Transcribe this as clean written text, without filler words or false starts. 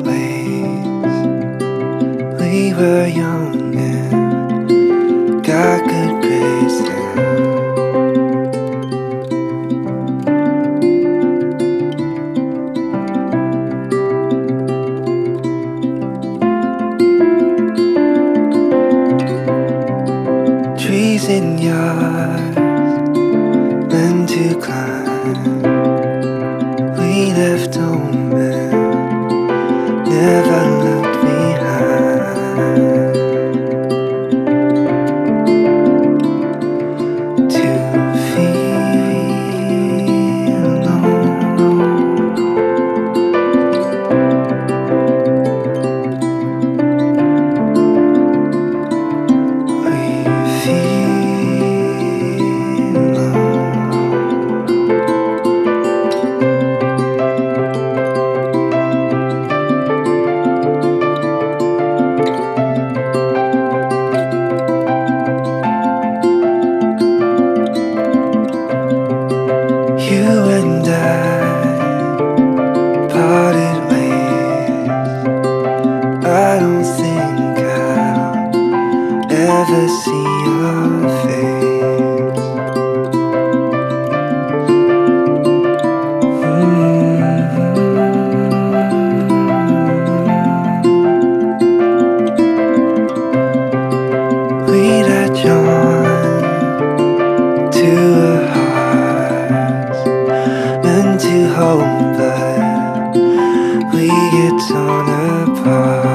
ways. We were young and got good grades then. Trees in yards, learned to climb. We left home and never looked behind. To feel alone, we feel alone. You and I parted ways. I don't think I'll ever see your face. We latch on to a heart meant to hold, but we get torn apart.